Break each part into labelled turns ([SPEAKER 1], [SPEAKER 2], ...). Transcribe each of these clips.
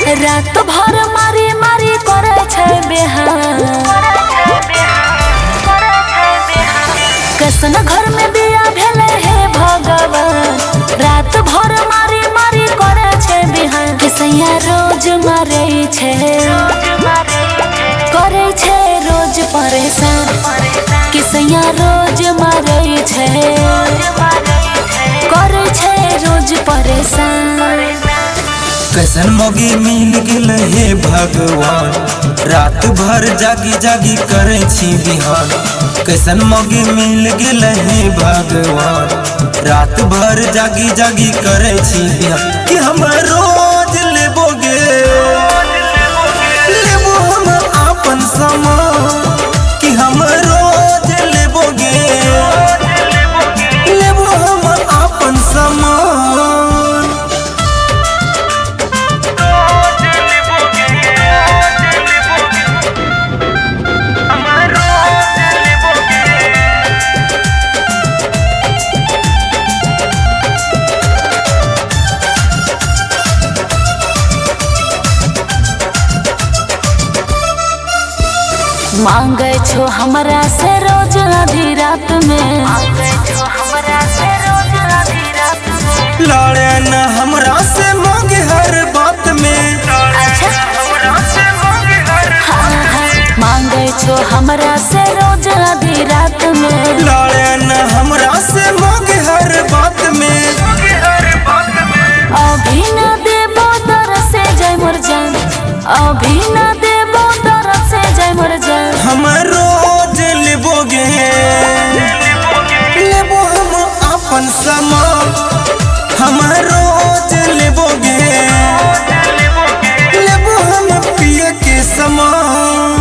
[SPEAKER 1] रात भर मारी मारी करे छै बेहान। कैसन घर में बिया भेले हे भगवान। रात भर मारी मारी करे छै बेहान। किसैया रोज मारे छै करे छै रोज परेशान। किसैया रोज मारे छै करे छै रोज परेशान।
[SPEAKER 2] कैसन मौगी मिल गेल हे भगवान। रात भर जागी जागी करे छी बिहान। कैसन मौगी मिल गेल हे भगवान। रात भर जागी जागी करे छी बिहान। कि हम रोज लेबोगे लेबो हम आपन समान। कि हम रोज लेबोगे लेबो हम आपन समान।
[SPEAKER 1] मांगे छो हमरा से रोज आधी रात में।
[SPEAKER 2] लड़े न हमरा से मांगे हर बात में।
[SPEAKER 1] मांगे छो हमरा से रोज आधी रात में।
[SPEAKER 2] लड़े न हमरा से मांगे हर बात में।
[SPEAKER 1] अभी न देबो दर से जय मोर जान। अभी न देबो दर से जय मोर जान।
[SPEAKER 2] हम रोज लेबोगे लेबो हम अपन समान। हम रोज लेबोगे लेबो हम पिए के समान।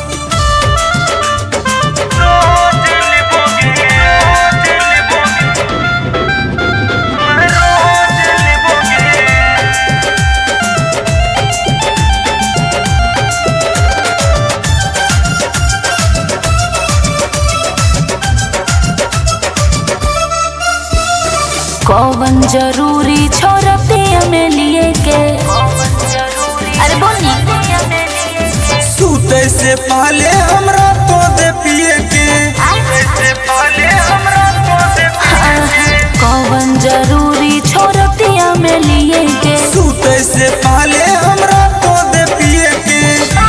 [SPEAKER 1] कौन जरूरी छोरतिया में लिए के। अरे बोली
[SPEAKER 2] सूते से पहले हमरा तो दे पिए के।
[SPEAKER 1] कौन जरूरी छोरतिया में लिए के।
[SPEAKER 2] सूते से पहले हमरा तो दे पिए के।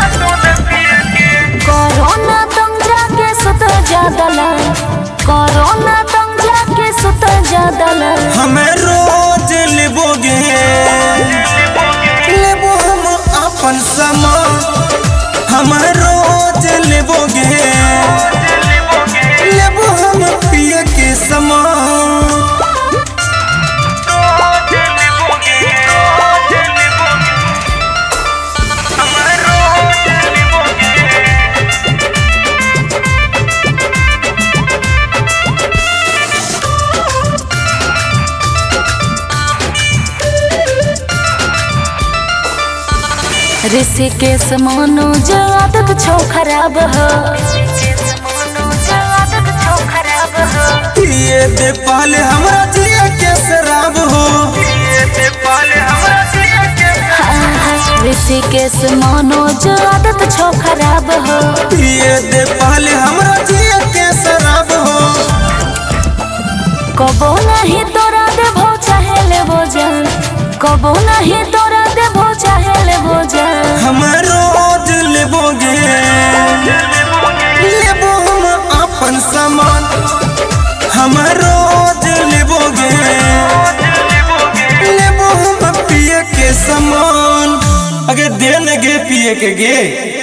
[SPEAKER 1] कोरोना तुम जाके सुत जादला। कोरोना तुम जाके सुत जादला।
[SPEAKER 2] हमें रोज लेबोगे लेबो हम अपन समान। हम रोज लेबोगे लेबो हम पिए के समान।
[SPEAKER 1] ऋषिकेश मनोज आदत छो खराब हो।
[SPEAKER 2] पिए दे पहले हमरा जिए के शराब हो।
[SPEAKER 1] ऋषिकेश मनोज आदत छो खराब हो।
[SPEAKER 2] पिए दे पहले हमरा जिए के शराब हो।
[SPEAKER 1] कबो नहीं तोरा देबो चाहे लेबो जान। कबो नहीं तोरा देबो चाहे लेबो जान।
[SPEAKER 2] हम रोज लेबोगे लेबो हम अपन समान। हम रोज लेबोगे लेबो हम पिए के समान। अगे देन गे पिए के गे।